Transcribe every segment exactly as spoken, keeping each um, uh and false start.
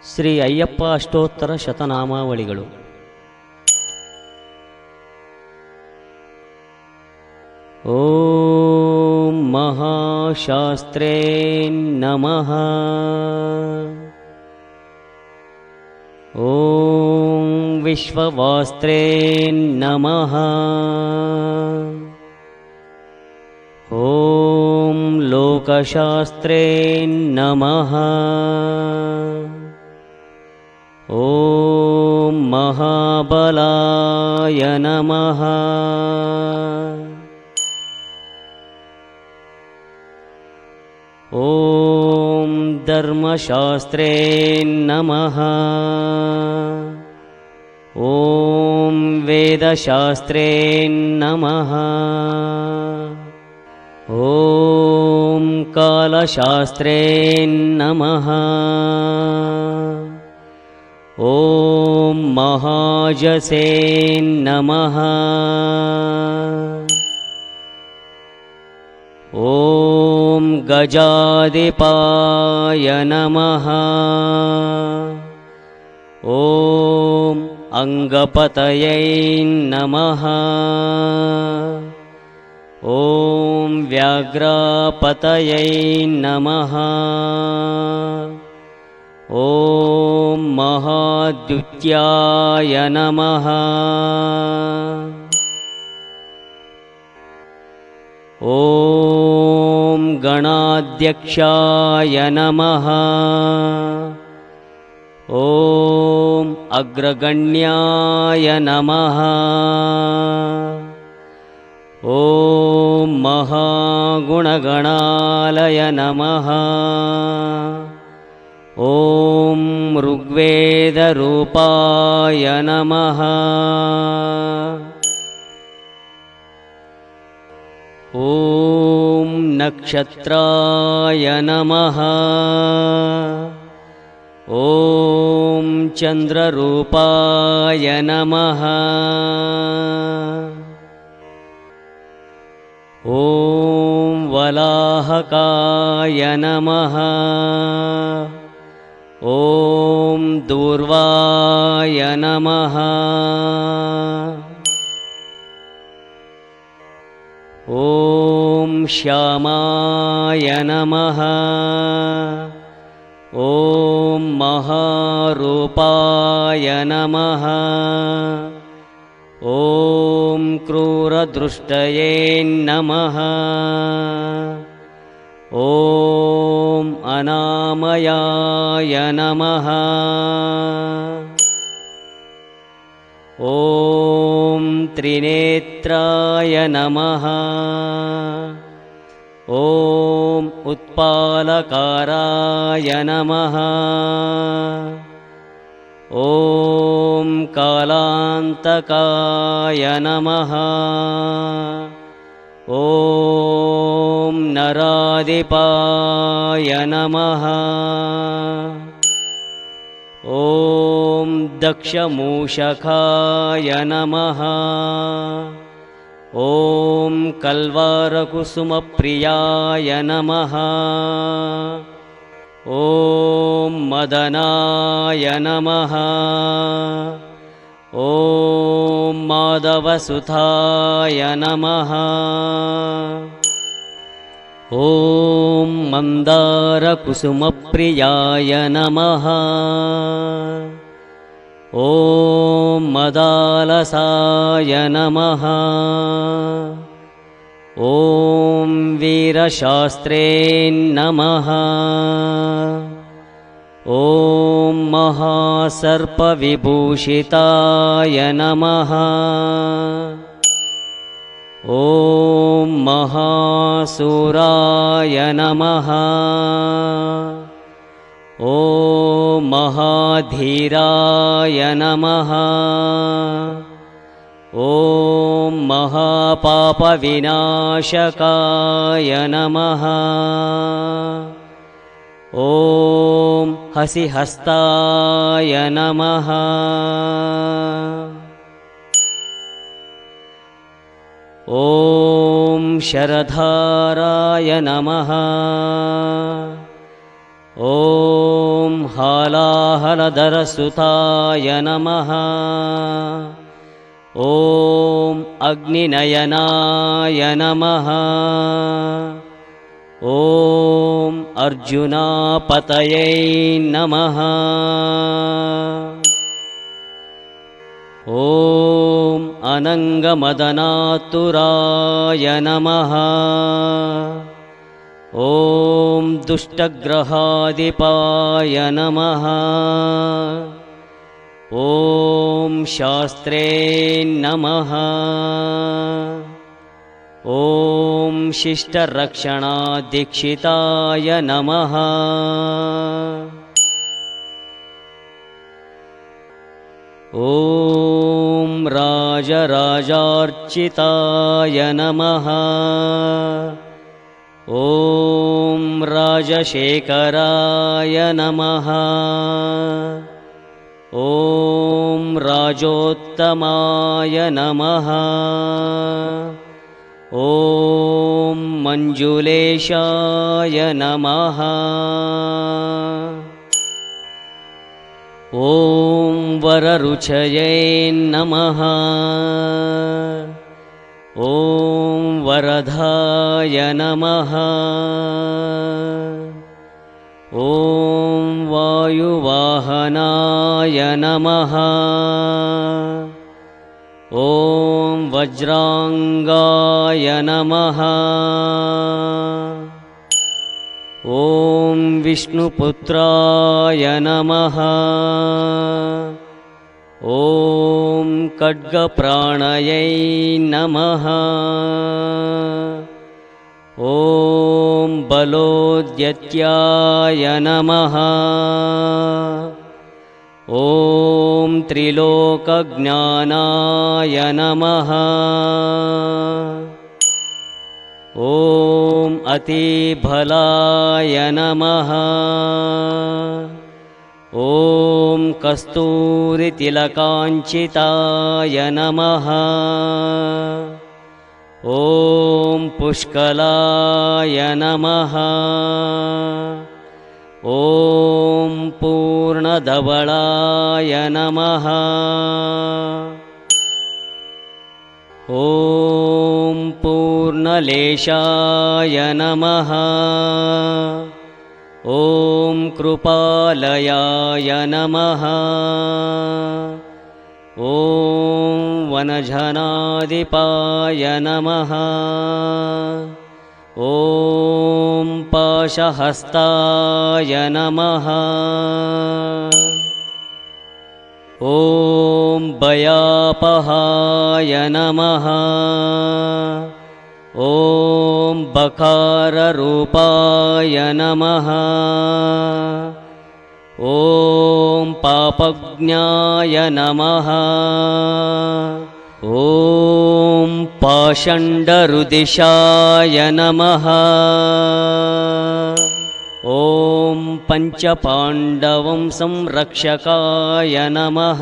ಶ್ರೀ ಅಯ್ಯಪ್ಪ ಅಷ್ಟೋತ್ತರ ಶತನಾಮಾವಳಿಗಳು. ಓಂ ಮಹಾಶಾಸ್ತ್ರೇ ನಮಃ. ಓಂ ವಿಶ್ವವಾಸ್ತ್ರೇ ನಮಃ. ಓಂ ಲೋಕಶಾಸ್ತ್ರೇ ನಮಃ. ಓಂ ಮಹಾಬಲಾಯ ನಮಃ. ಓಂ ಧರ್ಮಶಾಸ್ತ್ರೇ ನಮಃ. ಓಂ ವೇದಶಾಸ್ತ್ರೇ ನಮಃ. ಓಂ ಕಾಲಶಾಸ್ತ್ರೇ ನಮಃ. ಓಂ ಮಹಾಜಸೇ ನಮಃ. ಓಂ ಗಜಾಧಿಪಾಯ ನಮಃ. ಓಂ ಅಂಗಪತಯೈ ನಮಃ. ಓಂ ವ್ಯಾಘ್ರಪತಯೈ ನಮಃ. ಓಂ ಮಹಾದ್ಯುತ್ಯಾಯ ನಮಃ. ಓಂ ಗಣಾಧ್ಯಕ್ಷಾಯ ನಮಃ. ಓಂ ಅಗ್ರಗಣ್ಯಾಯ ನಮಃ. ಓಂ ಮಹಾಗುಣಗಣಾಲಯ ನಮಃ. ಓಂ ಋಗ್ವೇದರೂಪಾಯ ನಮಃ. ಓಂ ನಕ್ಷತ್ರಾಯ ನಮಃ. ಓಂ ಚಂದ್ರರೂಪಾಯ ನಮಃ. ಓಂ ವಲಾಹಕಾಯ ನಮಃ. ಓಂ ದೂರ್ವಾಯ ನಮಃ. ಓಂ ಶ್ಯಾಮಾಯ ನಮಃ. ಓಂ ಮಹಾರೂಪಾಯ ನಮಃ. ಓಂ ಕ್ರೂರದೃಷ್ಟಯೇ ನಮಃ. ಓಂ ಅನಾಮಯಾಯ ನಮಃ. ಓಂ ತ್ರಿನೇತ್ರಾಯ ನಮಃ. ಓಂ ಉತ್ಪಾಲಕಾರಾಯ ನಮಃ. ಓಂ ಕಾಲಾಂತಕಾಯ ನಮಃ. ಓಂ ನರಾಧಿಪಾಯ ನಮಃ. ಓಂ ದಕ್ಷಮೂಷಕಾಯ ನಮಃ. ಓಂ ಕಲ್ವಾರಕುಸುಮಪ್ರಿಯಾಯ ನಮಃ. ಓಂ ಮದನಾಯ ನಮಃ. ಓಂ ಮಾಧವಸುತಾಯ ನಮಃ. ಓಂ ಮಂದಾರಕುಸುಮಪ್ರಿಯಾಯ ನಮಃ. ಓಂ ಮದಾಲಸಾಯ ನಮಃ. ಓಂ ವೀರಶಾಸ್ತ್ರೇ ನಮಃ. ಓಂ ಮಹಾಸರ್ಪವಿಭೂಷಿತಾಯ ನಮಃ. ಓಂ ಮಹಾಸೂರಾಯ ನಮಃ. ಓಂ ಮಹಾಧೀರಾಯ ನಮಃ. ಓಂ ಮಹಾಪಾಪವಿನಾಶಕಾಯ ನಮಃ. ಓಂ ಹಸಿಹಸ್ತಾಯ ನಮಃ. ಓಂ ಶರಧಾರಾಯ ನಮಃ. ॐ हालाहलधरसुताय नमः। ॐ अग्निनयनाय नमः। ॐ अर्जुनापतये नमः। ॐ अनङ्गमदनातुराय नमः। ॐ दुष्टग्रहाधिपाय नमः। ॐ शास्त्रे नमः। ॐ शिष्टरक्षणादीक्षिताय नमः। ॐ राजराजार्चिताय नमः। ॐ राजशेखराय नमः। ॐ राजोत्तमाय नमः। ॐ मञ्जुलेशाय नमः। ॐ वररुचये नमः। ॐ वरदाय नमः। ॐ वायुवाहनाय नमः। ॐ वज्राङ्गाय नमः। ॐ विष्णुपुत्राय नमः। ॐ खड्गप्राणयै नमः। ॐ बलोद्यत्याय नमः। ॐ त्रिलोकज्ञानाय नमः। ॐ अतिबलाय नमः। ॐ कस्तूरितिलकाञ्चिताय नमः। ॐ पुष्कलाय नमः। ॐ पूर्णधवलाय नमः। ॐ पूर्णलेशाय नमः। ॐ कृपालयाय नमः। ॐ वनजनाधिपाय नमः। ॐ पाशहस्ताय नमः। ॐ भयापहाय नमः। ॐ बकाररूपाय नमः। ॐ पापज्ञाय नमः। ॐ पाषण्डरुदिशाय नमः। ॐ पञ्चपाण्डवं संरक्षकाय नमः।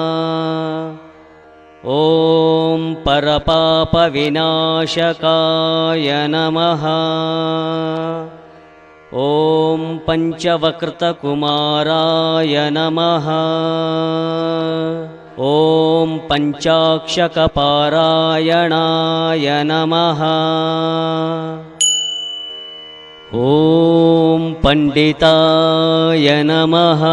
ॐ परपापविनाशकाय नमः। ॐ पञ्चवक्रतकुमाराय नमः। ॐ पञ्चाक्षकपारायणाय नमः। ॐ पण्डिताय नमः।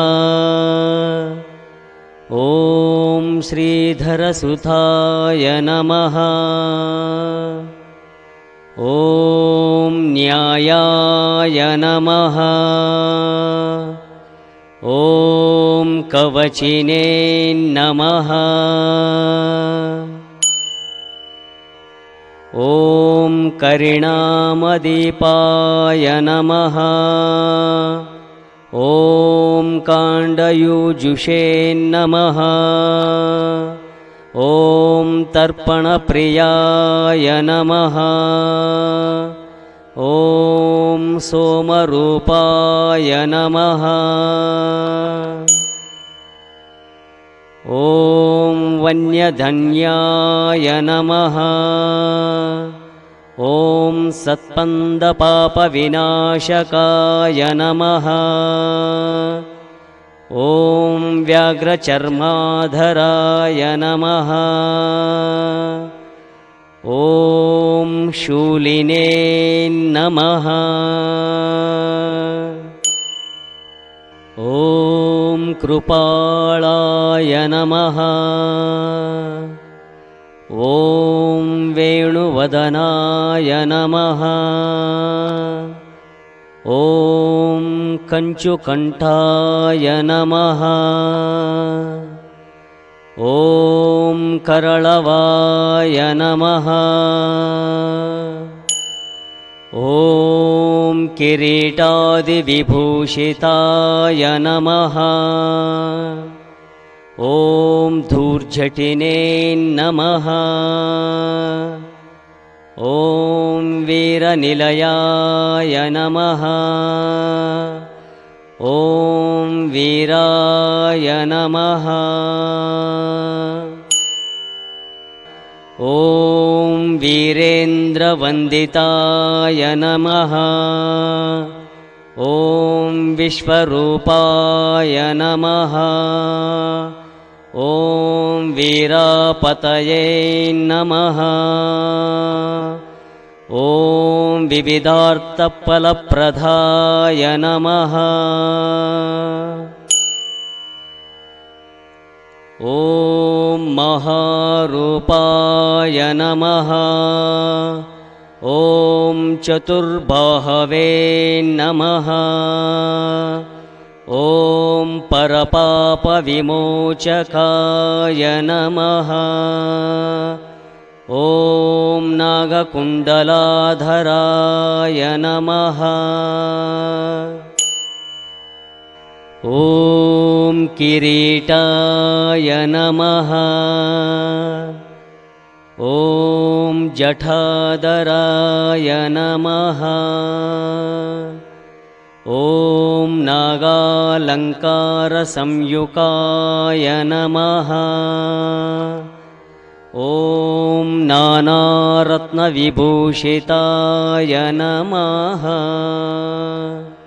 ॐ श्रीधरसुताय नमः। ॐ न्यायाय नमः। ॐ कवचिने नमः। ॐ करिणामदीपाय नमः। ॐ काण्डयुजुषे नमः। ॐ तर्पणप्रियाय नमः। ॐ सोमरूपाय नमः। ॐ वन्यधन्याय नमः। ॐ सत्पन्दपापविनाशकाय नमः। ॐ व्याघ्रचर्माधराय नमः। ॐ शूलिने नमः। ॐ कृपालाय नमः। ॐ वेणुवदनाय नमः। ॐ कञ्चुकण्ठाय नमः। ॐ करळवाय नमः। ॐ किरीटादिविभूषिताय नमः। ॐ धूर्झटिने नमः। ॐ वीरनिलयाय नमः। ॐ वीराय नमः। ॐ वीरेन्द्रवन्दिताय नमः। ॐ विश्वरूपाय नमः। ॐ वीरापतये नमः। ॐ विविधार्थफलप्रदाय नमः। ॐ महारूपाय नमः। ॐ चतुर्बाहवे नमः। ॐ परपापविमोचकाय नमः। ॐ नागकुण्डलाधराय नमः। ॐ किरीटाय नमः। ॐ जठाधराय नमः। ॐ नागालङ्कारसंयुक्ताय नमः। ॐ नानारत्नविभूषिताय नमः।